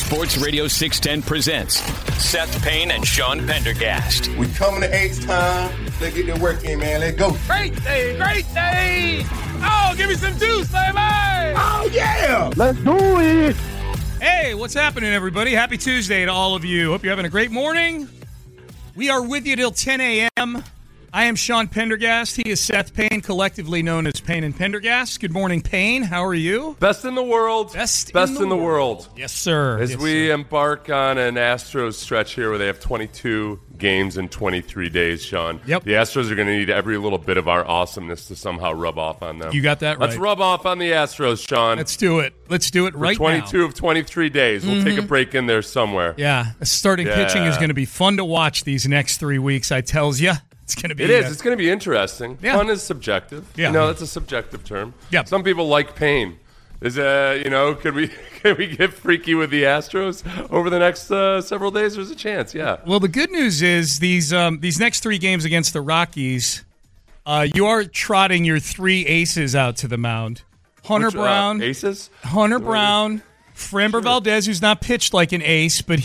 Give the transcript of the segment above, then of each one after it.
Sports Radio 610 presents Seth Payne and Sean Pendergast. We coming to H-Town. Let's get the work in, man. Let's go. Great day, great day. Oh, give me some juice, baby. Oh, yeah. Let's do it. Hey, what's happening, everybody? Happy Tuesday to all of you. Hope you're having a great morning. We are with you till 10 a.m. I am Sean Pendergast. He is Seth Payne, collectively known as Payne and Pendergast. Good morning, Payne. How are you? Best in the world. Best in the world. Yes, sir. As we embark on an Astros stretch here where they have 22 games in 23 days, Sean. Yep. The Astros are going to need every little bit of our awesomeness to somehow rub off on them. You got that right. Let's rub off on the Astros, Sean. Let's do it. Let's do it right now. 22 of 23 days. We'll take a break in there somewhere. Yeah. Starting pitching is going to be fun to watch these next 3 weeks, I tells you. It's going to be. It is. It's going to be interesting. Yeah. Fun is subjective. Yeah. That's a subjective term. Yep. Some people like pain. Could we get freaky with the Astros over the next several days? There's a chance. Yeah. Well, the good news is these next 3 games against the Rockies, you are trotting your 3 aces out to the mound. Hunter Brown, aces. Hunter Brown, Framber Valdez, who's not pitched like an ace, but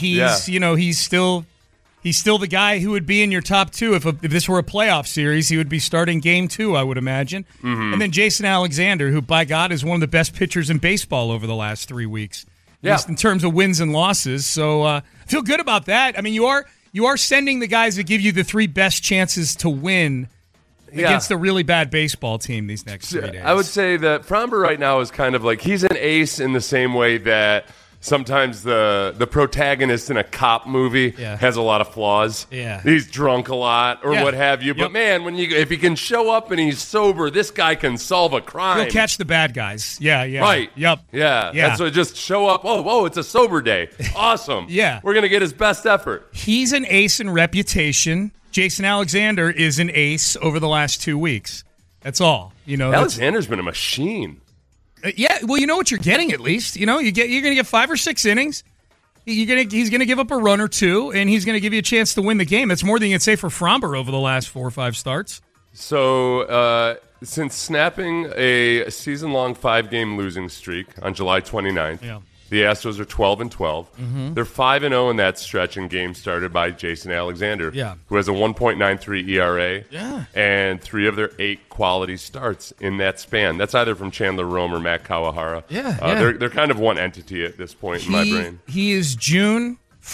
He's still the guy who would be in your top 2 if this were a playoff series. He would be starting game 2, I would imagine. Mm-hmm. And then Jason Alexander, who, by God, is one of the best pitchers in baseball over the last 3 weeks, at least in terms of wins and losses. So I feel good about that. I mean, you are sending the guys that give you the 3 best chances to win against a really bad baseball team these next 3 days. I would say that Framber right now is kind of like he's an ace in the same way that sometimes the protagonist in a cop movie has a lot of flaws. Yeah. He's drunk a lot or what have you. But, man, if he can show up and he's sober, this guy can solve a crime. He'll catch the bad guys. Yeah. Right. Yep. Yeah. That's what, just show up. Oh, it's a sober day. Awesome. Yeah. We're going to get his best effort. He's an ace in reputation. Jason Alexander is an ace over the last 2 weeks. That's all. Alexander's been a machine. Well, you know what you're getting at least. You're going to get 5 or 6 innings. He's going to give up a run or 2, and he's going to give you a chance to win the game. That's more than you can say for Framber over the last 4 or 5 starts. So, since snapping a season-long 5-game losing streak on July 29th, the Astros are 12-12. Mm-hmm. They're 5-0 in that stretch in games started by Jason Alexander, who has a 1.93 ERA and 3 of their 8 quality starts in that span. That's either from Chandler Rome or Matt Kawahara. They're kind of one entity at this point in my brain. He is June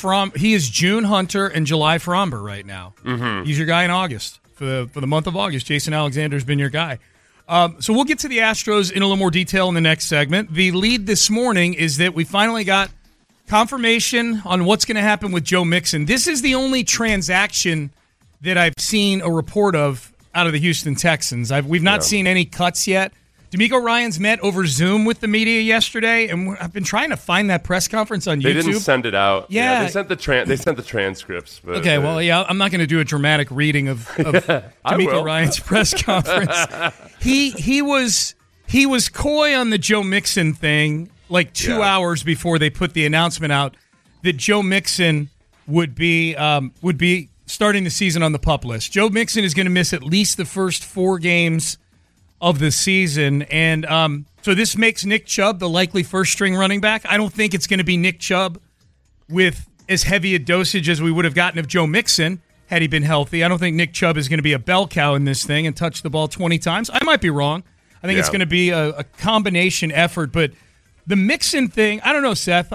Hunter and July Framber right now. Mm-hmm. He's your guy in August. For the month of August, Jason Alexander's been your guy. So we'll get to the Astros in a little more detail in the next segment. The lead this morning is that we finally got confirmation on what's going to happen with Joe Mixon. This is the only transaction that I've seen a report of out of the Houston Texans. We've not seen any cuts yet. D'Amico Ryans met over Zoom with the media yesterday, and I've been trying to find that press conference on YouTube. They didn't send it out. Yeah. They sent the transcripts. But, okay, I'm not going to do a dramatic reading of D'Amico Ryans' press conference. He was coy on the Joe Mixon thing like 2 hours before they put the announcement out that Joe Mixon would be starting the season on the PUP list. Joe Mixon is going to miss at least the first 4 games of the season, and so this makes Nick Chubb the likely first-string running back. I don't think it's going to be Nick Chubb with as heavy a dosage as we would have gotten of Joe Mixon had he been healthy. I don't think Nick Chubb is going to be a bell cow in this thing and touch the ball 20 times. I might be wrong. I think it's going to be a combination effort, but the Mixon thing, I don't know, Seth.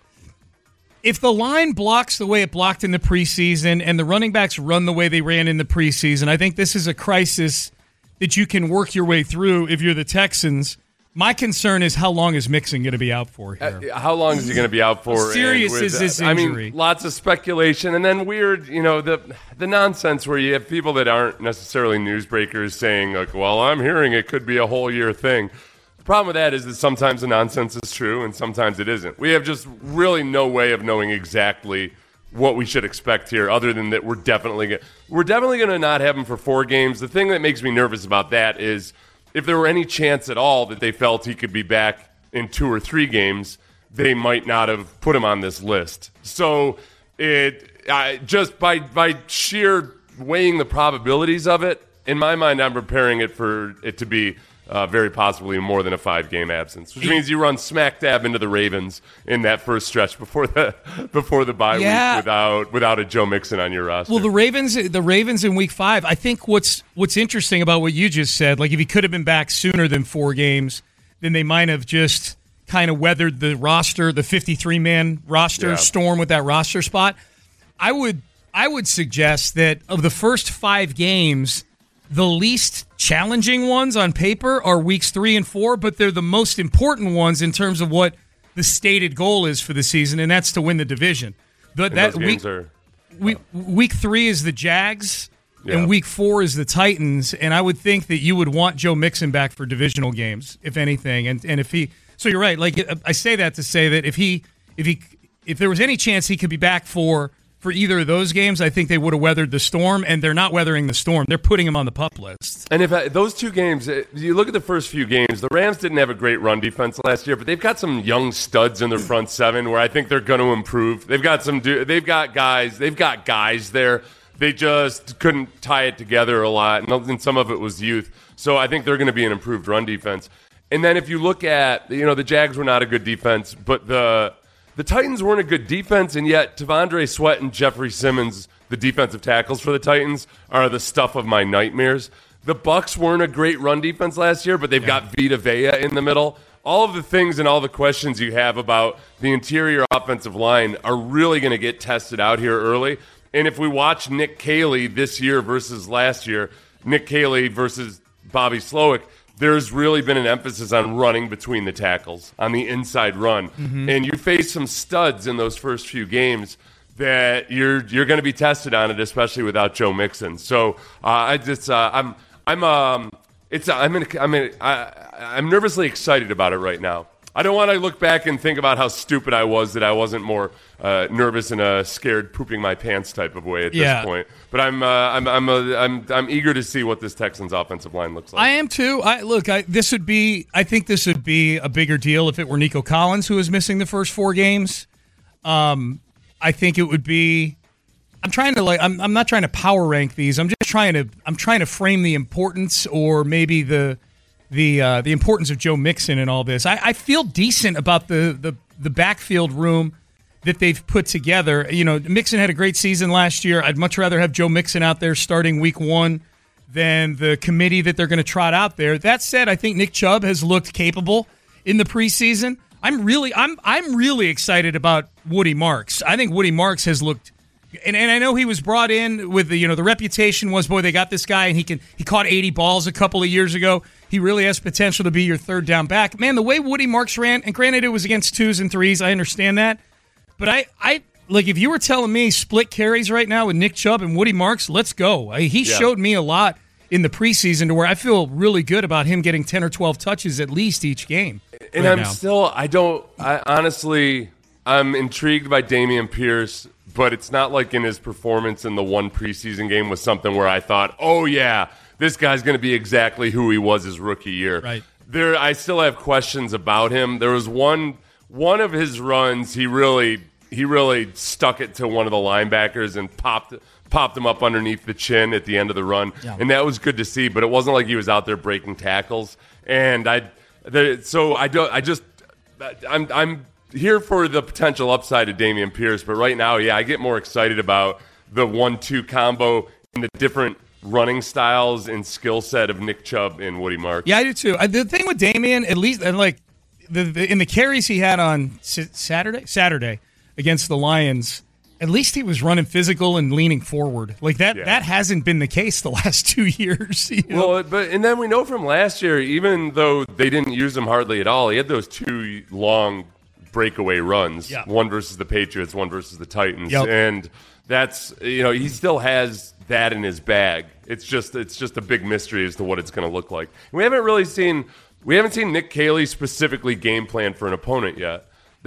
If the line blocks the way it blocked in the preseason and the running backs run the way they ran in the preseason, I think this is a crisis that you can work your way through if you're the Texans. My concern is how long is Mixon going to be out for here? How long is he going to be out for? How serious is this injury? I mean, lots of speculation, and then weird, the nonsense where you have people that aren't necessarily newsbreakers saying, like, well, I'm hearing it could be a whole year thing. The problem with that is that sometimes the nonsense is true and sometimes it isn't. We have just really no way of knowing exactly what we should expect here, other than that we're definitely going to not have him for 4 games. The thing that makes me nervous about that is if there were any chance at all that they felt he could be back in 2 or 3 games, they might not have put him on this list. So just by sheer weighing the probabilities of it, in my mind, I'm preparing it for it to be very possibly more than a 5-game absence, which means you run smack dab into the Ravens in that first stretch before the bye week without a Joe Mixon on your roster. Well, the Ravens in Week 5. I think what's interesting about what you just said, like if he could have been back sooner than 4 games, then they might have just kind of weathered the roster, the 53-man roster storm with that roster spot. I would suggest that of the first 5 games, the least challenging ones on paper are weeks 3 and 4, but they're the most important ones in terms of what the stated goal is for the season, and that's to win the division. Week 3 is the Jags, and week 4 is the Titans, and I would think that you would want Joe Mixon back for divisional games, if anything. And if he, so you're right. Like I say that to say that if there was any chance he could be back for either of those games, I think they would have weathered the storm, and they're not weathering the storm. They're putting him on the PUP list. And if those 2 games, you look at the first few games, the Rams didn't have a great run defense last year, but they've got some young studs in their front 7 where I think they're going to improve. They've got guys there. They just couldn't tie it together a lot, and some of it was youth. So I think they're going to be an improved run defense. And then if you look at, the Jags were not a good defense, but the Titans weren't a good defense, and yet T'Vondre Sweat and Jeffrey Simmons, the defensive tackles for the Titans, are the stuff of my nightmares. The Bucs weren't a great run defense last year, but they've got Vita Vea in the middle. All of the things and all the questions you have about the interior offensive line are really going to get tested out here early. And if we watch Nick Caley this year versus last year, Nick Caley versus Bobby Slowick, there's really been an emphasis on running between the tackles, on the inside run. Mm-hmm. And you face some studs in those first few games that you're going to be tested on it, especially without Joe Mixon. So I'm nervously excited about it right now. I don't want to look back and think about how stupid I was that I wasn't more nervous in a scared pooping my pants type of way at this point. But I'm eager to see what this Texans offensive line looks like. I am too. I think this would be a bigger deal if it were Nico Collins who was missing the first 4 games. I think it would be. I'm not trying to power rank these. I'm trying to frame the importance, or maybe the importance of Joe Mixon in all this. I feel decent about the backfield room that they've put together. Mixon had a great season last year. I'd much rather have Joe Mixon out there starting week 1 than the committee that they're going to trot out there. That said, I think Nick Chubb has looked capable in the preseason. I'm really excited about Woody Marks. I think Woody Marks has looked. And I know he was brought in with the reputation was, boy, they got this guy and he caught 80 balls a couple of years ago. He really has potential to be your third down back. Man, the way Woody Marks ran, and granted it was against 2s and 3s, I understand that. But I like, if you were telling me split carries right now with Nick Chubb and Woody Marks, let's go. He showed me a lot in the preseason to where I feel really good about him getting 10 or 12 touches at least each game. And I'm intrigued by Dameon Pierce, but it's not like in his performance in the one preseason game was something where I thought, oh yeah, this guy's going to be exactly who he was his rookie year. Right. I still have questions about him. There was one of his runs, he really stuck it to one of the linebackers and popped him up underneath the chin at the end of the run, and that was good to see. But it wasn't like he was out there breaking tackles. And I'm here for the potential upside of Dameon Pierce, but right now, I get more excited about the 1-2 combo and the different running styles and skill set of Nick Chubb and Woody Marks. Yeah, I do too. The thing with Dameon, at least, and like in the carries he had on Saturday against the Lions, at least he was running physical and leaning forward. Like that hasn't been the case the last 2 years. Well, and then we know from last year, even though they didn't use him hardly at all, he had those 2 long breakaway runs, one versus the Patriots, one versus the Titans, and that's he still has that in his bag. It's just a big mystery as to what it's going to look like. We haven't seen Nick Caley specifically game plan for an opponent yet.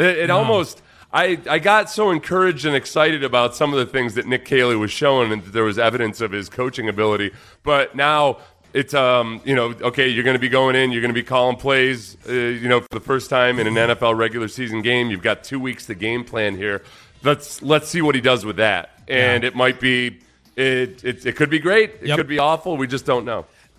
I got so encouraged and excited about some of the things that Nick Caley was showing, and there was evidence of his coaching ability. But now it's okay, you're going to be going in, you're going to be calling plays, for the first time in an NFL regular season game. You've got 2 weeks to game plan here. Let's see what he does with that. And it might be it could be great. It could be awful. We just don't know.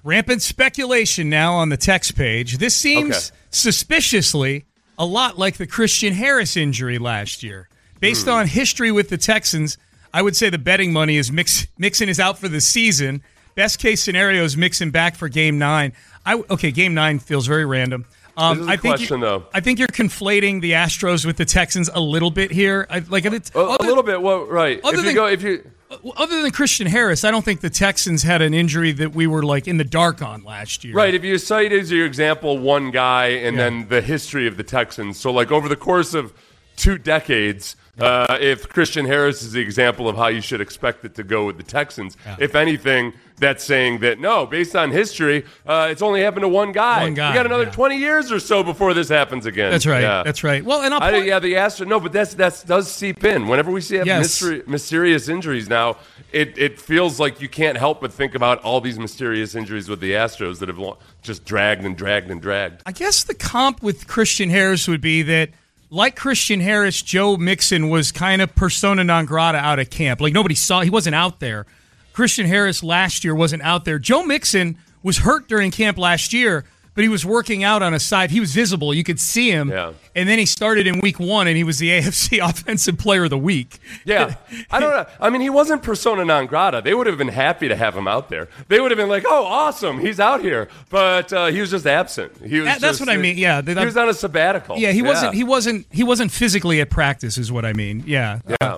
Rampant speculation now on the text page. This seems suspiciously a lot like the Christian Harris injury last year. Based on history with the Texans, I would say the betting money is Mixon is out for the season. Best case scenario is Mixon back for Game 9. Game 9 feels very random. This is a question, though. I think you're conflating the Astros with the Texans a little bit here. A little bit. Well, right. Other than Christian Harris, I don't think the Texans had an injury that we were like in the dark on last year. Right. If you cite as your example one guy and then the history of the Texans, so like over the course of 2 decades, if Christian Harris is the example of how you should expect it to go with the Texans, if anything, that's saying that, no, based on history, it's only happened to one guy. We got another 20 years or so before this happens again. That's right. Yeah. That's right. Well, and the Astros. No, but that does seep in. Whenever we see mysterious injuries now, it feels like you can't help but think about all these mysterious injuries with the Astros that have just dragged and dragged and dragged. I guess the comp with Christian Harris would be that, like Christian Harris, Joe Mixon was kind of persona non grata out of camp. Like nobody saw, he wasn't out there. Christian Harris last year wasn't out there. Joe Mixon was hurt during camp last year, but he was working out on a side. He was visible. You could see him. Yeah. And then he started in week 1, and he was the AFC Offensive Player of the Week. Yeah. I don't know. I mean, he wasn't persona non grata. They would have been happy to have him out there. They would have been like, oh, awesome, he's out here. But he was just absent. That's what I mean, yeah. He was on a sabbatical. Yeah, he wasn't physically at practice is what I mean. Yeah. Yeah.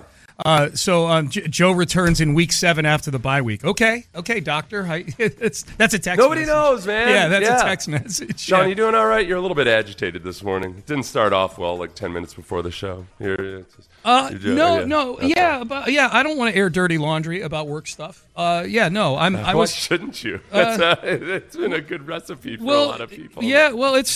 Joe returns in week 7 after the bye week. Okay, doctor. That's a text. Nobody message. knows, man. Yeah, that's a text message. Sean, you doing all right? You're a little bit agitated this morning. It didn't start off well, like 10 minutes before the show. I don't want to air dirty laundry about work stuff. Why shouldn't you? It's been a good recipe for a lot of people. Yeah,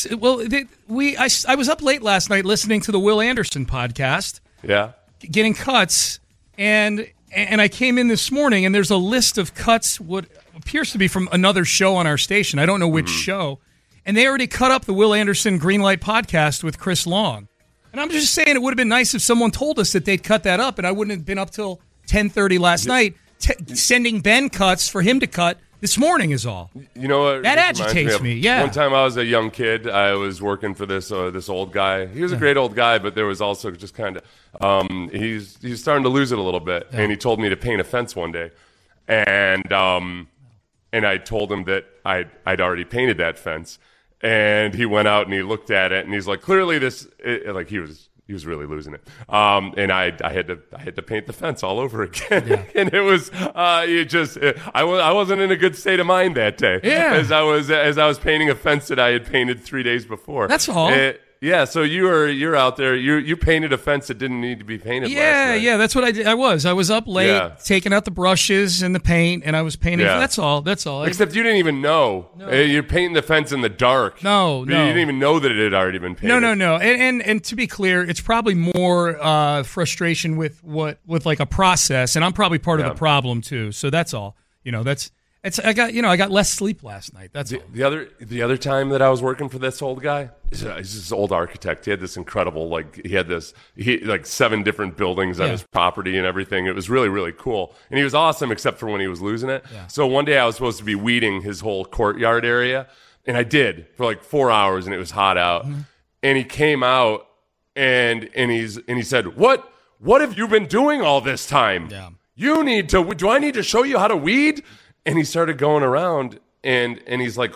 I was up late last night listening to the Will Anderson podcast. Yeah. Getting cuts, and I came in this morning, and there's a list of cuts, what appears to be from another show on our station. I don't know which show. And they already cut up the Will Anderson Greenlight podcast with Chris Long. And I'm just saying it would have been nice if someone told us that they'd cut that up, and I wouldn't have been up till 10:30 last night sending Ben cuts for him to cut. This morning is all. You know what? That agitates me. Yeah. One time I was a young kid. I was working for this old guy. He was a great old guy, but there was also just kind of he's starting to lose it a little bit. Yeah. And he told me to paint a fence one day, and I told him that I'd already painted that fence, and he went out and he looked at it and he's like, clearly he was really losing it. And I had to paint the fence all over again. Yeah. And it was I wasn't in a good state of mind that day. Yeah. As I was painting a fence that I had painted 3 days before. That's all. Yeah, so you're out there. You painted a fence that didn't need to be painted last night. Yeah, that's what I did. I was up late, taking out the brushes and the paint, and I was painting. Yeah. That's all. Except you didn't even know. No. You're painting the fence in the dark. No. You didn't even know that it had already been painted. No. And to be clear, it's probably more frustration with like a process, and I'm probably part of the problem too. So that's all. I got less sleep last night. That's all. The other time that I was working for this old guy, he's this old architect. He had this incredible, he had 7 different buildings on his property and everything. It was really, really cool. And he was awesome except for when he was losing it. Yeah. So one day I was supposed to be weeding his whole courtyard area, and I did for like 4 hours, and it was hot out. Mm-hmm. And he came out and he said, "What have you been doing all this time? Yeah. Do I need to show you how to weed?" And he started going around, and he's like,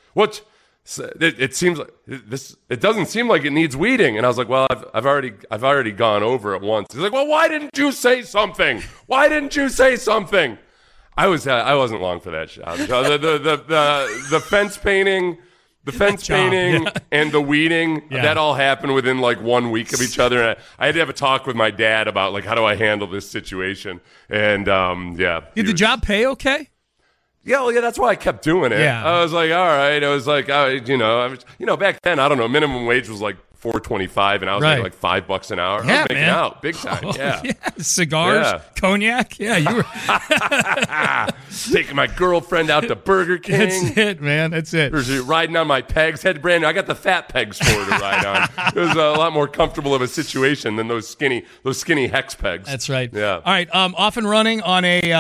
it seems like this. It doesn't seem like it needs weeding. And I was like, well, I've already gone over it once. He's like, well, why didn't you say something? Why didn't you say something? I wasn't long for that job. The fence painting. The fence painting and the weeding, that all happened within like 1 week of each other. And I had to have a talk with my dad about how do I handle this situation. And Did the job pay okay? Yeah, that's why I kept doing it. Yeah. I was like, all right. I was like, back then, I don't know, minimum wage was like $4.25, and I was making like $5 an hour. Yeah, I was making out big time. Cigars, cognac. Yeah, you were taking my girlfriend out to Burger King. That's it, man. That's it. Riding on my pegs. Had brand new. I got the fat pegs for her to ride on. It was a lot more comfortable of a situation than those skinny hex pegs. That's right. Yeah. All right. Off and running on a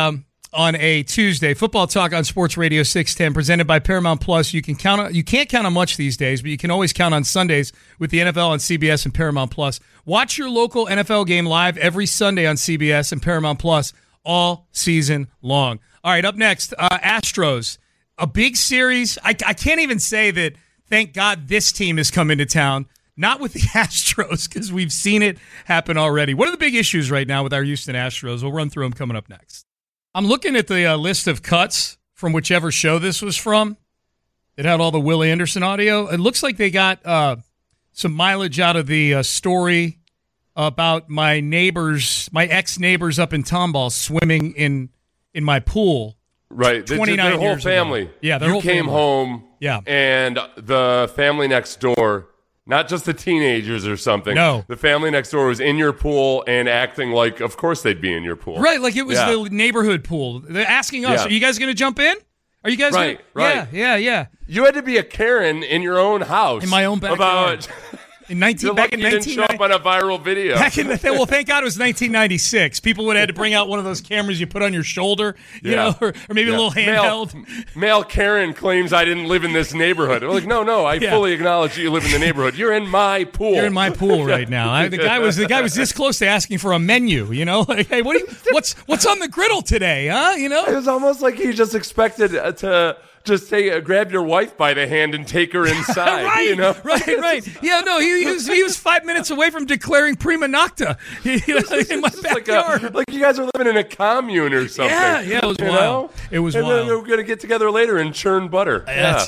on a Tuesday. Football Talk on Sports Radio 610, presented by Paramount Plus. You can't count on much these days, but you can always count on Sundays with the NFL on CBS and Paramount Plus. Watch your local NFL game live every Sunday on CBS and Paramount Plus all season long. All right, up next, Astros. A big series. I can't even say that, thank God, this team has come into town. Not with the Astros, because we've seen it happen already. What are the big issues right now with our Houston Astros? We'll run through them coming up next. I'm looking at the list of cuts from whichever show this was from. It had all the Will Anderson audio. It looks like they got some mileage out of the story about my ex-neighbors up in Tomball swimming in my pool. Right. 29 their whole years family. Ago. Yeah, their whole came family. home. Yeah. And the family next door, not just the teenagers or something. No. The family next door was in your pool and acting like, of course, they'd be in your pool. Right, like it was the neighborhood pool. They're asking us, Are you guys going to jump in? Are you guys Right. Yeah. You had to be a Karen in your own house. In my own backyard. Back in you didn't show up on a viral video. Well, thank God it was 1996. People would have had to bring out one of those cameras you put on your shoulder, you know, or maybe a little handheld. Male Karen claims I didn't live in this neighborhood. I'm like, no, I fully acknowledge that you live in the neighborhood. You're in my pool. You're in my pool right now. The guy was this close to asking for a menu. You know, like, hey, what's on the griddle today? Huh? You know, it was almost like he just expected to just say, grab your wife by the hand and take her inside. Right, you know? right. Yeah, no, he was 5 minutes away from declaring prima nocta in my backyard. Like you guys are living in a commune or something. Yeah, it was wild. It was wild. And then we're going to get together later and churn butter.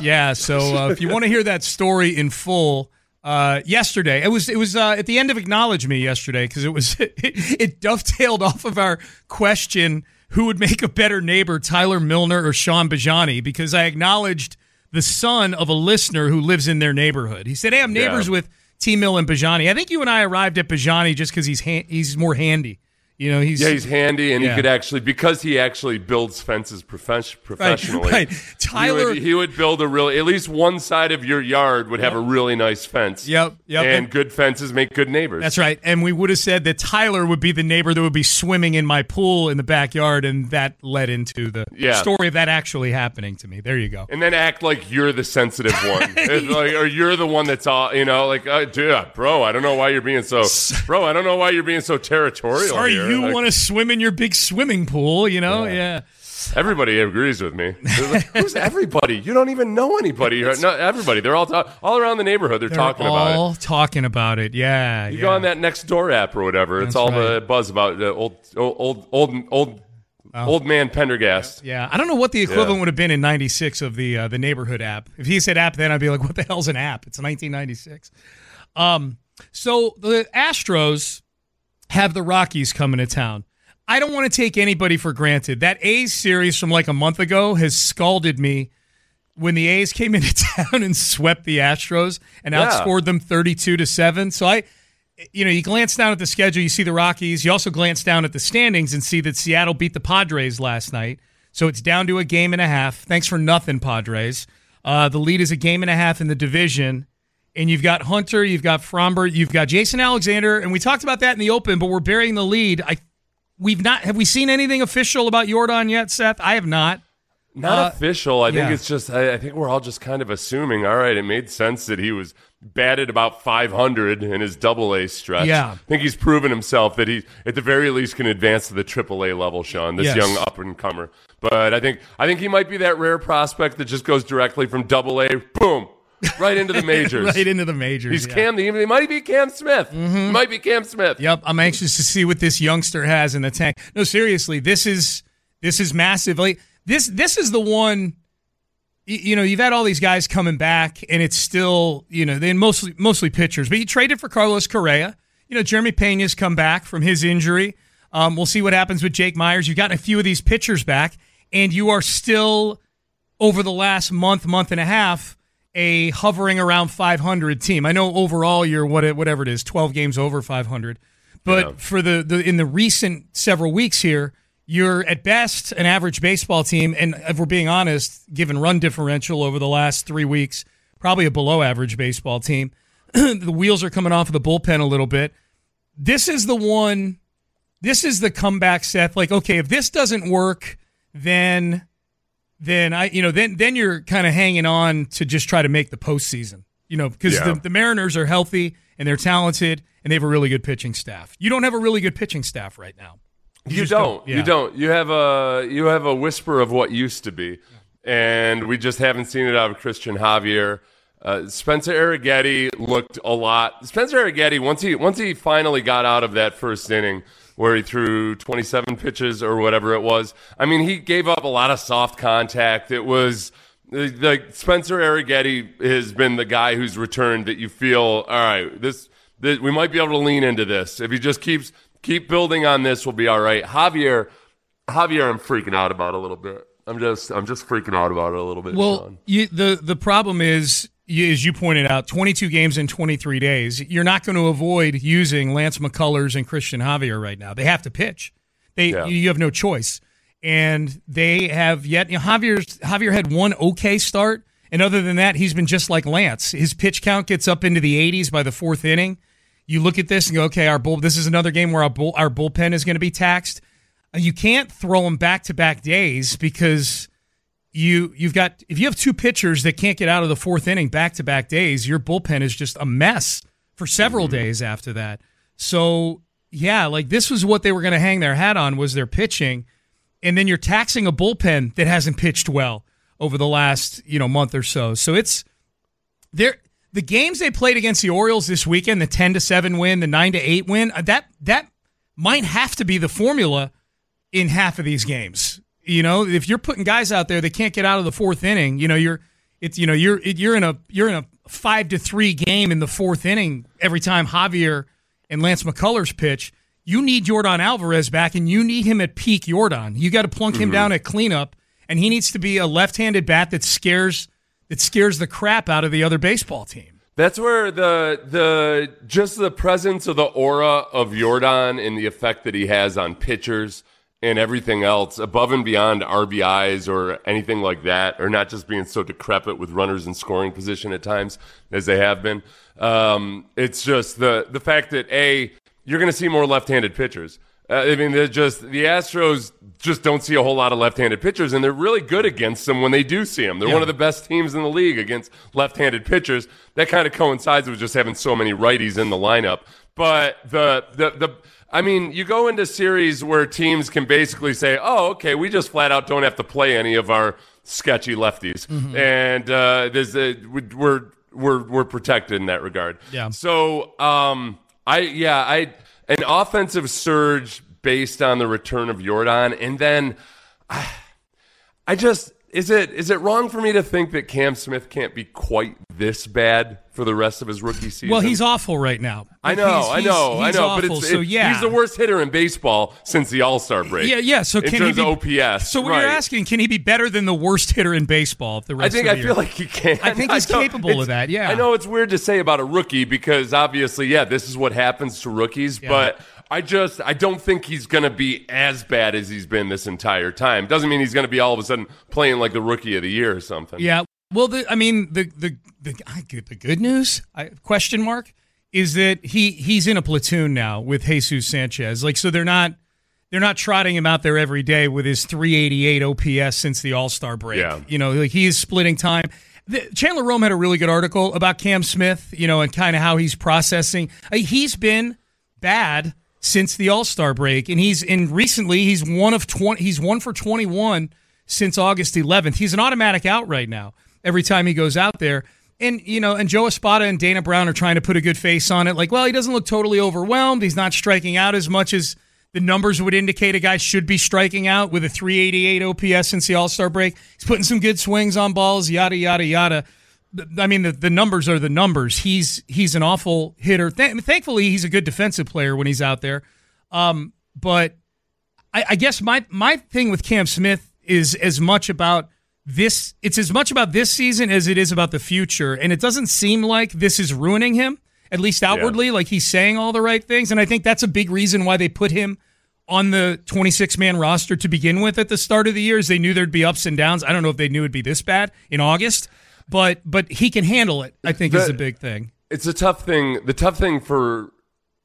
So if you want to hear that story in full, yesterday, it was at the end of Acknowledge Me yesterday, because it dovetailed off of our question, who would make a better neighbor, Tyler Milner or Sean Bajani, because I acknowledged the son of a listener who lives in their neighborhood. He said, hey, I'm neighbors with T-Mill and Bajani. I think you and I arrived at Bajani just because he's more handy. You know, he's handy, and he could actually, because he actually builds fences professionally. Right. Tyler, he would build at least one side of your yard would have a really nice fence. Yep. And good fences make good neighbors. That's right. And we would have said that Tyler would be the neighbor that would be swimming in my pool in the backyard, and that led into the story of that actually happening to me. There you go. And then act like you're the sensitive one, or you're the one that's all, like, dude, bro, I don't know why you're being so territorial. Sorry, here. You want to swim in your big swimming pool, you know? Yeah. Everybody agrees with me. Like, who's everybody? You don't even know anybody. No, everybody. They're all around the neighborhood. They're talking about it. All talking about it. Yeah. You go on that Nextdoor app or whatever. It's all the buzz about the old man Pendergast. Yeah. I don't know what the equivalent would have been in '96 of the neighborhood app. If he said app, then I'd be like, what the hell's an app? It's 1996. So the Astros have the Rockies coming to town. I don't want to take anybody for granted. That A's series from like a month ago has scalded me when the A's came into town and swept the Astros and outscored them 32-7. So you glance down at the schedule, you see the Rockies. You also glance down at the standings and see that Seattle beat the Padres last night. So it's down to a game and a half. Thanks for nothing, Padres. The lead is a game and a half in the division. And you've got Hunter, you've got Fromber, you've got Jason Alexander, and we talked about that in the open, but we're burying the lead. Have we seen anything official about Yordan yet, Seth? I have not. Not official. I think it's just, I think we're all just kind of assuming, all right, it made sense that he was batted about 500 in his AA stretch. Yeah. I think he's proven himself that he, at the very least, can advance to the AAA level, Sean, this young up-and-comer. But I think he might be that rare prospect that just goes directly from AA, boom, right into the majors. Right into the majors. He's Cam. He might be Cam Smith. Mm-hmm. He might be Cam Smith. Yep. I'm anxious to see what this youngster has in the tank. No, seriously, this is massive. Like this is the one. You've had all these guys coming back, and it's still they're mostly pitchers. But you traded for Carlos Correa. Jeremy Pena's come back from his injury. We'll see what happens with Jake Myers. You've gotten a few of these pitchers back, and you are still over the last month and a half a hovering around 500 team. I know overall you're whatever it is, 12 games over 500. But for in the recent several weeks here, you're at best an average baseball team, and if we're being honest, given run differential over the last 3 weeks, probably a below average baseball team. The wheels are coming off of the bullpen a little bit. This is the one. This is the comeback, Seth. Like, okay, if this doesn't work, then you're kind of hanging on to just try to make the postseason. Because the Mariners are healthy and they're talented and they have a really good pitching staff. You don't have a really good pitching staff right now. You don't. You don't. You have a whisper of what used to be, and we just haven't seen it out of Christian Javier. Spencer Arrighetti looked a lot. Spencer Arrighetti, once he finally got out of that first inning where he threw 27 pitches or whatever it was, I mean, he gave up a lot of soft contact. It was Spencer Arrighetti has been the guy who's returned that you feel, all right, this we might be able to lean into this. If he just keep building on this, we'll be all right. Javier, I'm freaking out about a little bit. I'm just freaking out about it a little bit. Well, Sean. The problem is, as you pointed out, 22 games in 23 days. You're not going to avoid using Lance McCullers and Christian Javier right now. They have to pitch. You have no choice, and they have yet. Javier had one okay start, and other than that, he's been just like Lance. His pitch count gets up into the 80s by the fourth inning. You look at this and go, okay, this is another game where our bullpen is going to be taxed. You can't throw them back-to-back days because if you have two pitchers that can't get out of the fourth inning back-to-back days, your bullpen is just a mess for several days after that. So, yeah, like this was what they were going to hang their hat on was their pitching, and then you're taxing a bullpen that hasn't pitched well over the last month or so. So it's there. The games they played against the Orioles this weekend, the 10-7 win, the 9-8 win, that might have to be the formula in half of these games. If you're putting guys out there that can't get out of the fourth inning, you're in a 5-3 game in the fourth inning every time Javier and Lance McCullers pitch. You need Yordan Alvarez back, and you need him at peak Yordan. You got to plunk him down at cleanup, and he needs to be a left-handed bat that scares the crap out of the other baseball team. That's where just the presence of the aura of Yordan and the effect that he has on pitchers and everything else above and beyond RBIs or anything like that, or not just being so decrepit with runners in scoring position at times as they have been. It's just the fact that you're going to see more left-handed pitchers. The Astros just don't see a whole lot of left-handed pitchers, and they're really good against them when they do see them. They're one of the best teams in the league against left-handed pitchers. That kind of coincides with just having so many righties in the lineup. But you go into series where teams can basically say, "Oh, okay, we just flat out don't have to play any of our sketchy lefties," and we're protected in that regard. Yeah. So, an offensive surge based on the return of Yordan, and then is it wrong for me to think that Cam Smith can't be quite this bad for the rest of his rookie season? Well, he's awful right now. I know, awful, but he's the worst hitter in baseball since the All-Star break. Yeah. So in terms of OPS, so you're asking, can he be better than the worst hitter in baseball the rest of the year? I feel like he can. I think he's capable of that. Yeah, I know it's weird to say about a rookie because obviously, this is what happens to rookies, but. I don't think he's going to be as bad as he's been this entire time. Doesn't mean he's going to be all of a sudden playing like the rookie of the year or something. Yeah. Well, the good news question mark is that he's in a platoon now with Jesus Sanchez. So they're not trotting him out there every day with his 388 OPS since the All-Star break. Yeah. He's splitting time. Chandler Rome had a really good article about Cam Smith, and kind of how he's processing. He's been bad since the All-Star break, and recently he's 1 for 21 since August 11th. He's an automatic out right now every time he goes out there. And and Joe Espada and Dana Brown are trying to put a good face on it. He doesn't look totally overwhelmed. He's not striking out as much as the numbers would indicate a guy should be striking out with a 388 OPS since the All-Star break. He's putting some good swings on balls, yada, yada, yada. I mean, the numbers are the numbers. He's an awful hitter. Thankfully, he's a good defensive player when he's out there. But I guess my thing with Cam Smith is as much about this. It's as much about this season as it is about the future. And it doesn't seem like this is ruining him, at least outwardly. Yeah. He's saying all the right things. And I think that's a big reason why they put him on the 26-man roster to begin with at the start of the year, is they knew there'd be ups and downs. I don't know if they knew it'd be this bad in August. But he can handle it, I think, is a big thing. It's a tough thing. The tough thing for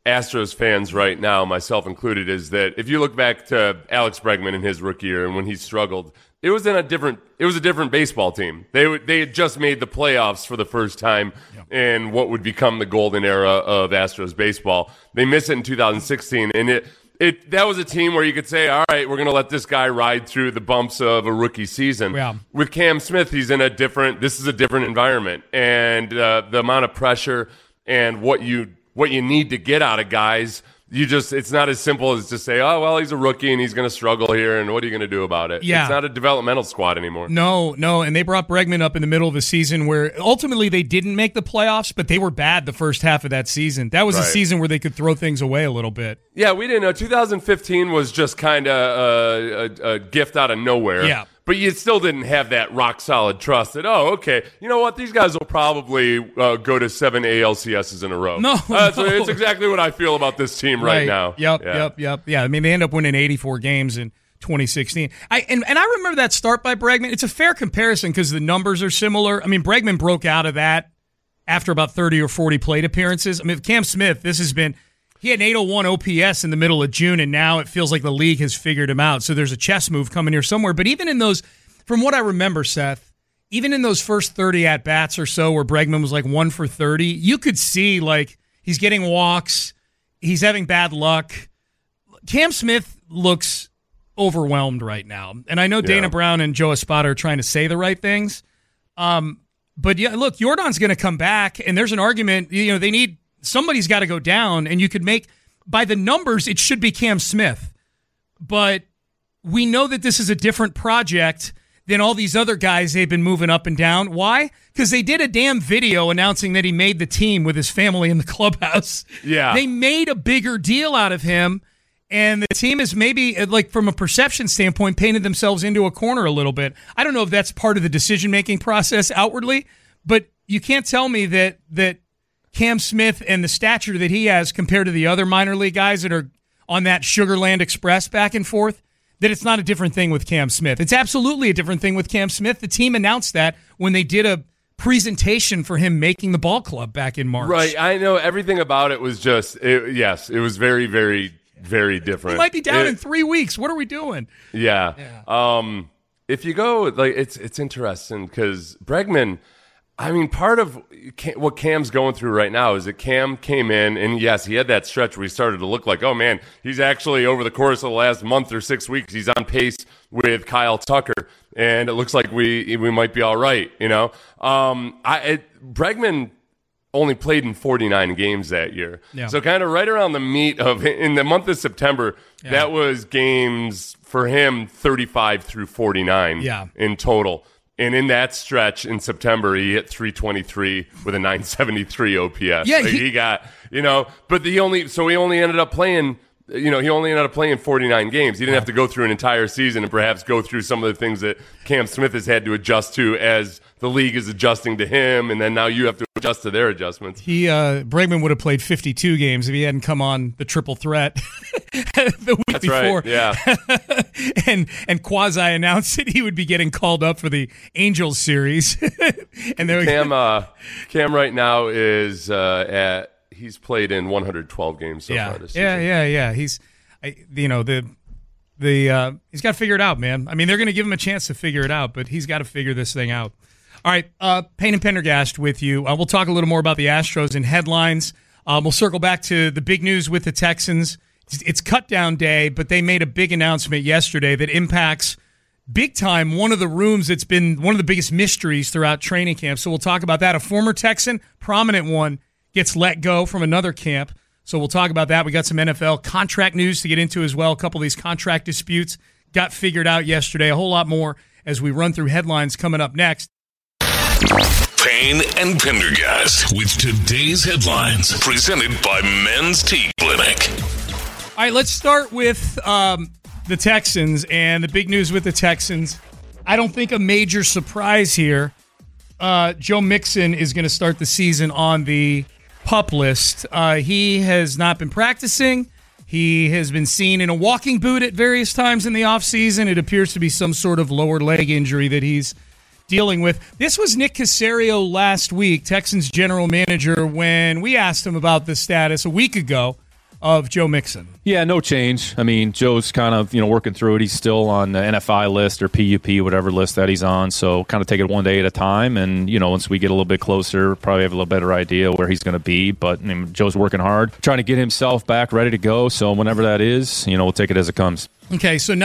Astros fans right now, myself included, is that if you look back to Alex Bregman in his rookie year and when he struggled, it was a different baseball team. They had just made the playoffs for the first time in what would become the golden era of Astros baseball. They missed it in 2016, and that was a team where you could say, all right, we're going to let this guy ride through the bumps of a rookie season. Yeah. With Cam Smith, this is a different environment, and the amount of pressure and what you need to get out of guys, it's not as simple as to say, oh, well, he's a rookie and he's going to struggle here, and what are you going to do about it? Yeah. It's not a developmental squad anymore. No, and they brought Bregman up in the middle of the season where ultimately they didn't make the playoffs, but they were bad the first half of that season. That was a season where they could throw things away a little bit. Yeah, we didn't know. 2015 was just kind of a gift out of nowhere. Yeah. But you still didn't have that rock-solid trust that, oh, okay, you know what, these guys will probably go to 7 ALCSs in a row. No. It's exactly what I feel about this team right now. Yep. Yeah, I mean, they end up winning 84 games in 2016. I remember that start by Bregman. It's a fair comparison because the numbers are similar. I mean, Bregman broke out of that after about 30 or 40 plate appearances. I mean, Cam Smith, he had an 801 OPS in the middle of June, and now it feels like the league has figured him out. So there's a chess move coming here somewhere. But even in those, from what I remember, Seth, even in those first 30 at-bats or so where Bregman was like 1 for 30, you could see like he's getting walks, he's having bad luck. Cam Smith looks overwhelmed right now. And I know Dana Brown and Joe Espada are trying to say the right things. But yeah, look, Jordan's going to come back, and there's an argument, somebody's got to go down, and you could make, by the numbers, it should be Cam Smith. But we know that this is a different project than all these other guys they've been moving up and down. Why? Because they did a damn video announcing that he made the team with his family in the clubhouse. Yeah. They made a bigger deal out of him, and the team is maybe, like from a perception standpoint, painted themselves into a corner a little bit. I don't know if that's part of the decision-making process outwardly, but you can't tell me that Cam Smith and the stature that he has compared to the other minor league guys that are on that Sugarland Express back and forth, that it's not a different thing with Cam Smith. It's absolutely a different thing with Cam Smith. The team announced that when they did a presentation for him making the ball club back in March. Right. I know everything about it was just, it was very, very, very different. He might be down in 3 weeks. What are we doing? Yeah. If you go, like, it's interesting because Bregman, I mean, part of what Cam's going through right now is that Cam came in, and yes, he had that stretch where he started to look like, oh man, he's actually over the course of the last month or 6 weeks, he's on pace with Kyle Tucker, and it looks like we might be all right, Bregman only played in 49 games that year. Yeah. So kind of right around the meat of, in the month of September, that was games for him 35 through 49 in total. And in that stretch in September, he hit 323 with a 973 OPS. Yeah, he got, but he only ended up playing, he only ended up playing 49 games. He didn't have to go through an entire season and perhaps go through some of the things that Cam Smith has had to adjust to as the league is adjusting to him, and then now you have to adjust to their adjustments. Bregman would have played 52 games if he hadn't come on the triple threat the week before. Right, yeah. and quasi announced that he would be getting called up for the Angels series. And Cam right now is he's played in 112 games so far this season. Yeah. He's he's got to figure it out, man. I mean, they're going to give him a chance to figure it out, but he's got to figure this thing out. All right, Payne and Pendergast with you. We'll talk a little more about the Astros and headlines. We'll circle back to the big news with the Texans. It's cut down day, but they made a big announcement yesterday that impacts big time one of the rooms that's been one of the biggest mysteries throughout training camp. So we'll talk about that. A former Texan, prominent one, gets let go from another camp. So we'll talk about that. We got some NFL contract news to get into as well. A couple of these contract disputes got figured out yesterday. A whole lot more as we run through headlines coming up next. Payne and Pendergast with today's headlines, presented by Men's Tea Clinic. All right, let's start with the Texans and the big news with the Texans. I don't think a major surprise here. Joe Mixon is going to start the season on the PUP list. He has not been practicing. He has been seen in a walking boot at various times in the offseason. It appears to be some sort of lower leg injury that he's dealing with. This was Nick Caserio last week, Texans general manager, when we asked him about the status a week ago of Joe Mixon. Yeah, no change. I mean, Joe's kind of, working through it. He's still on the NFI list or PUP, whatever list that he's on. So kind of take it one day at a time. And, once we get a little bit closer, probably have a little better idea where he's going to be. But Joe's working hard, trying to get himself back ready to go. So whenever that is, we'll take it as it comes. Okay, so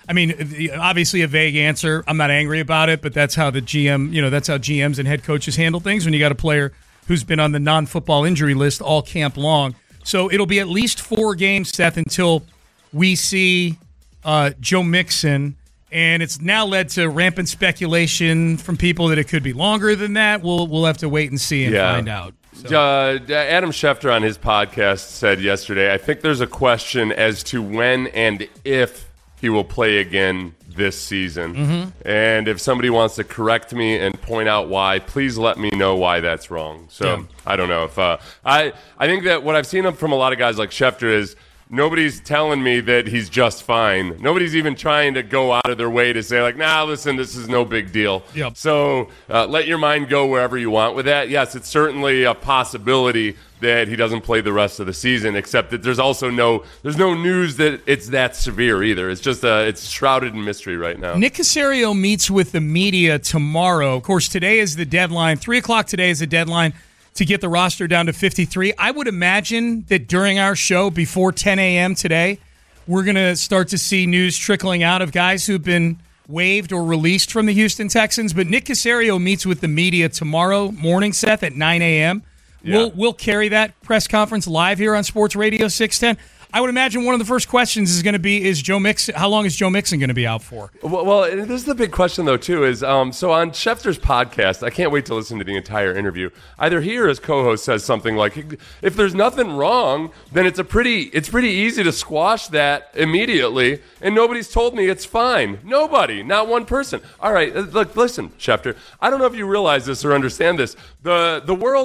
obviously a vague answer. I'm not angry about it, but that's how the GM, that's how GMs and head coaches handle things when you got a player who's been on the non-football injury list all camp long. So it'll be at least 4 games, Seth, until we see Joe Mixon. And it's now led to rampant speculation from people that it could be longer than that. We'll have to wait and see and find out. So. Adam Schefter on his podcast said yesterday, I think there's a question as to when and if he will play again this season. Mm-hmm. And if somebody wants to correct me and point out why, please let me know why that's wrong. So I don't know if I think that what I've seen from a lot of guys like Schefter is nobody's telling me that he's just fine. Nobody's even trying to go out of their way to say, like, nah, listen, this is no big deal. Yep. So let your mind go wherever you want with that. Yes, it's certainly a possibility that he doesn't play the rest of the season, except that there's also no news that it's that severe either. It's just it's shrouded in mystery right now. Nick Caserio meets with the media tomorrow. Of course, today is the deadline. 3 o'clock today is the deadline to get the roster down to 53. I would imagine that during our show before 10 a.m. today, we're going to start to see news trickling out of guys who've been waived or released from the Houston Texans. But Nick Caserio meets with the media tomorrow morning, Seth, at 9 a.m. Yeah. We'll carry that press conference live here on Sports Radio 610. I would imagine one of the first questions is going to be, how long is Joe Mixon going to be out for? Well, this is the big question, though, too, is so on Schefter's podcast, I can't wait to listen to the entire interview. Either he or his co-host says something like, if there's nothing wrong, then it's pretty easy to squash that immediately, and nobody's told me it's fine. Nobody, not one person. All right, look, listen, Schefter, I don't know if you realize this or understand this. The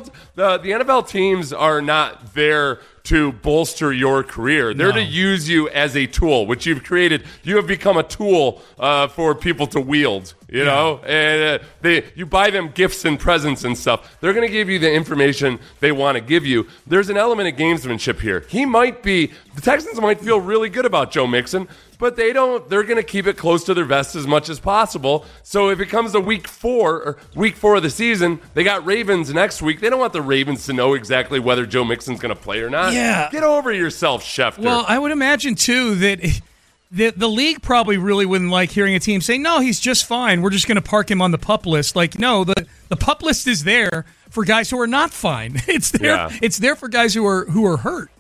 NFL teams are not there to bolster your career. They're to use you as a tool, which you've created. You have become a tool for people to wield, know? And you buy them gifts and presents and stuff. They're going to give you the information they want to give you. There's an element of gamesmanship here. The Texans might feel really good about Joe Mixon, but they don't. They're going to keep it close to their vest as much as possible. So if it comes to week 4 of the season, they got Ravens next week. They don't want the Ravens to know exactly whether Joe Mixon's going to play or not. Yeah. Get over yourself, Schefter. Well, I would imagine, too, that the league probably really wouldn't like hearing a team say, no, he's just fine. We're just going to park him on the PUP list. Like, no, the PUP list is there for guys who are not fine. It's there. Yeah. It's there for guys who are hurt.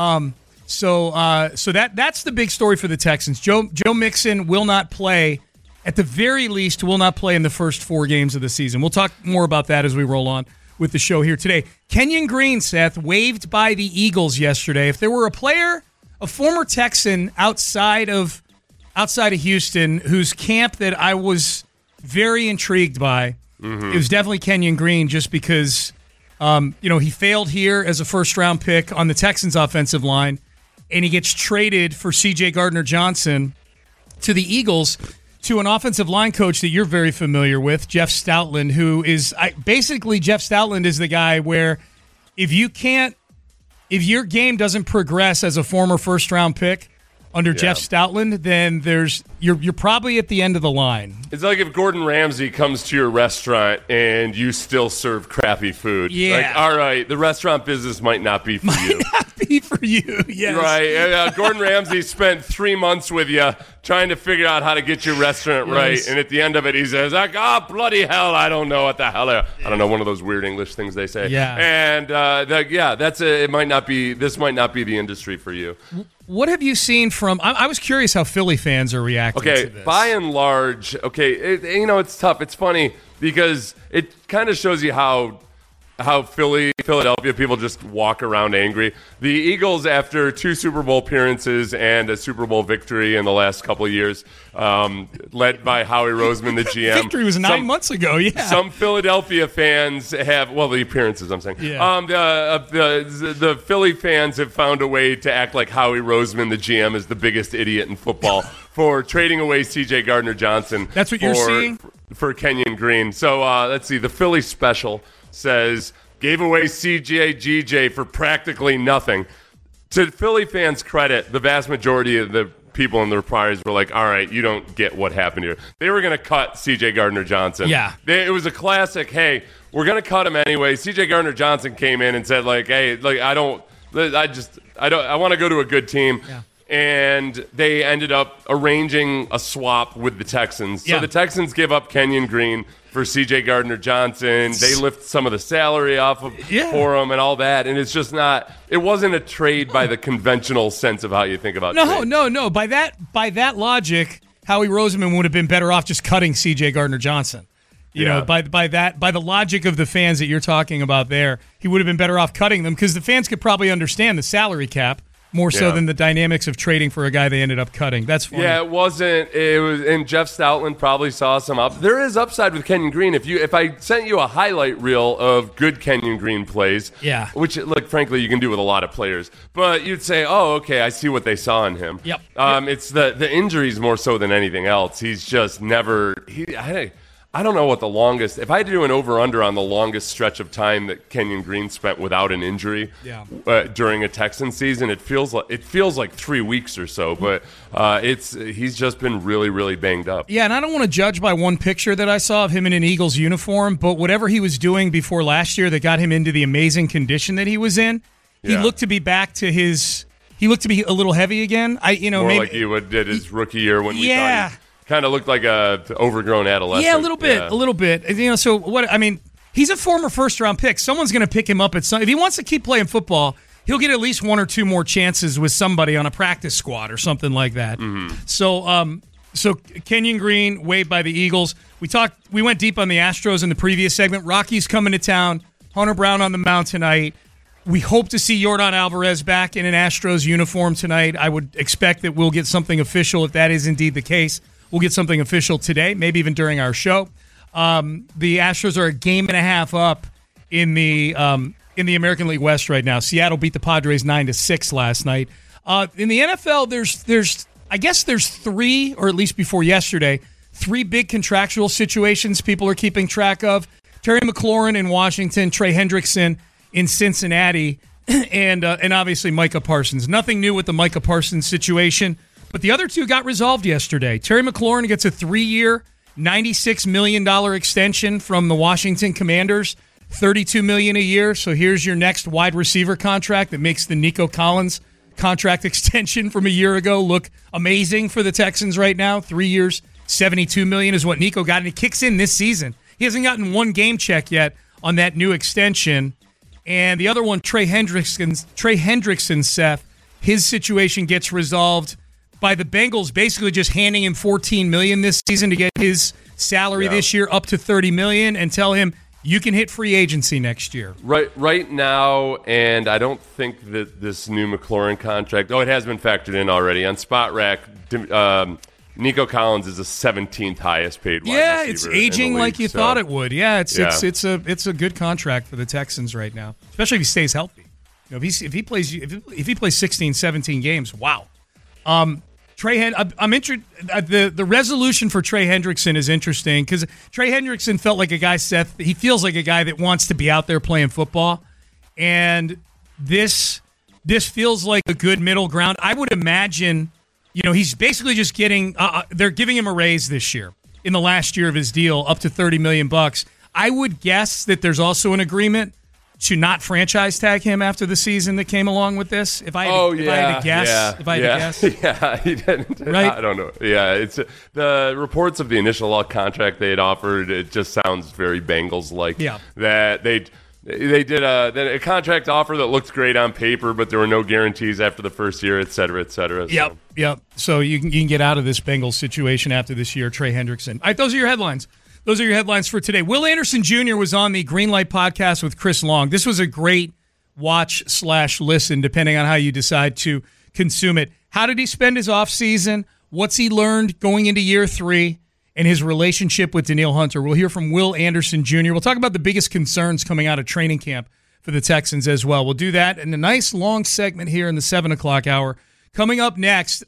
So that's the big story for the Texans. Joe Mixon will not play, at the very least, will not play in the first 4 games of the season. We'll talk more about that as we roll on with the show here today. Kenyon Green, Seth, waived by the Eagles yesterday. If there were a former Texan outside of Houston whose camp that I was very intrigued by, it was definitely Kenyon Green, just because he failed here as a first-round pick on the Texans' offensive line, and he gets traded for C.J. Gardner-Johnson to the Eagles, to an offensive line coach that you're very familiar with, Jeff Stoutland, who is basically Jeff Stoutland is the guy where if your game doesn't progress as a former first-round pick under Jeff Stoutland, then you're probably at the end of the line. It's like if Gordon Ramsay comes to your restaurant and you still serve crappy food. Yeah. Like, all right, the restaurant business might not be for you. For you, yes. Right. Gordon Ramsay spent 3 months with you trying to figure out how to get your restaurant right. And at the end of it, he says, bloody hell, I don't know what the hell. I don't know, one of those weird English things they say. Yeah. And, this might not be the industry for you. What have you seen from – I was curious how Philly fans are reacting to this. Okay, by and large, it's tough. It's funny because it kind of shows you how Philadelphia people just walk around angry. The Eagles, after 2 Super Bowl appearances and a Super Bowl victory in the last couple of years, led by Howie Roseman, the GM. Victory was 9 months ago, yeah. Some Philadelphia fans have, the appearances, I'm saying. Yeah. The Philly fans have found a way to act like Howie Roseman, the GM, is the biggest idiot in football for trading away C.J. Gardner-Johnson. That's what you're seeing? For Kenyon Green. So let's see, the Philly special says, gave away CJ GJ for practically nothing. to Philly fans' credit, the vast majority of the people in the replies were like, all right, you don't get what happened here. They were going to cut C.J. Gardner-Johnson. Yeah. It was a classic, hey, we're going to cut him anyway. C.J. Gardner-Johnson came in and said, like, hey, like, I want to go to a good team. Yeah. And they ended up arranging a swap with the Texans. So the Texans give up Kenyon Green for C.J. Gardner-Johnson. They lift some of the salary off for him and all that. And it's just not – it wasn't a trade by the conventional sense of how you think about trade. No. By that logic, Howie Roseman would have been better off just cutting C.J. Gardner-Johnson. You know, by the logic of the fans that you're talking about there, he would have been better off cutting them because the fans could probably understand the salary cap more so than the dynamics of trading for a guy they ended up cutting. That's funny. Yeah, it was, and Jeff Stoutland probably saw some up. There is upside with Kenyon Green. If I sent you a highlight reel of good Kenyon Green plays, which, look, frankly, you can do with a lot of players, but you'd say, oh, okay, I see what they saw in him. Yep. It's the injuries more so than anything else. He's just never. I don't know what the longest. If I had to do an over/under on the longest stretch of time that Kenyon Green spent without an injury during a Texan season, it feels like 3 weeks or so. But he's just been really, really banged up. Yeah, and I don't want to judge by one picture that I saw of him in an Eagles uniform, but whatever he was doing before last year that got him into the amazing condition that he was in, he looked to be back to his. He looked to be a little heavy again. More maybe, like he did his rookie year when we thought he kind of looked like a overgrown adolescent. Yeah, a little bit. So what? I mean, he's a former first-round pick. Someone's going to pick him up at some. If he wants to keep playing football, he'll get at least one or two more chances with somebody on a practice squad or something like that. Mm-hmm. So Kenyon Green waived by the Eagles. We went deep on the Astros in the previous segment. Rockies coming to town. Hunter Brown on the mound tonight. We hope to see Yordan Alvarez back in an Astros uniform tonight. I would expect that we'll get something official if that is indeed the case. We'll get something official today, maybe even during our show. The Astros are a game and a half up in the American League West right now. Seattle beat the Padres 9-6 last night. In the NFL, there's three, or at least before yesterday, three big contractual situations people are keeping track of. Terry McLaurin in Washington, Trey Hendrickson in Cincinnati, and obviously Micah Parsons. Nothing new with the Micah Parsons situation. But the other two got resolved yesterday. Terry McLaurin gets a 3-year, $96 million extension from the Washington Commanders, $32 million a year. So here's your next wide receiver contract that makes the Nico Collins contract extension from a year ago look amazing for the Texans right now. 3 years, $72 million is what Nico got, and it kicks in this season. He hasn't gotten one game check yet on that new extension. And the other one, Trey Hendrickson, Seth, his situation gets resolved by the Bengals basically just handing him $14 million this season to get his salary this year up to $30 million and tell him you can hit free agency next year. Right now, and I don't think that this new McLaurin contract, it has been factored in already. On Spot Rack, Nico Collins is the 17th highest paid wide receiver. Yeah, it's aging like you thought it would. Yeah, it's a good contract for the Texans right now, especially if he stays healthy. You know, if he plays 16, 17 games, wow. I'm interested. The resolution for Trey Hendrickson is interesting because Trey Hendrickson felt like a guy, Seth. He feels like a guy that wants to be out there playing football, and this feels like a good middle ground. I would imagine, he's basically just getting. They're giving him a raise this year in the last year of his deal, up to $30 million. I would guess that there's also an agreement to not franchise tag him after the season that came along with this. If I had to guess. Yeah, he didn't. Right? I don't know. Yeah, it's the reports of the initial contract they had offered. It just sounds very Bengals-like. Yeah. That they did a contract offer that looked great on paper, but there were no guarantees after the first year, et cetera, et cetera. Yep. So you can get out of this Bengals situation after this year, Trey Hendrickson. All right, those are your headlines. Those are your headlines for today. Will Anderson Jr. was on the Greenlight podcast with Chris Long. This was a great watch/listen, depending on how you decide to consume it. How did he spend his offseason? What's he learned going into year 3? And his relationship with Danielle Hunter. We'll hear from Will Anderson Jr. We'll talk about the biggest concerns coming out of training camp for the Texans as well. We'll do that in a nice long segment here in the 7 o'clock hour. Coming up next,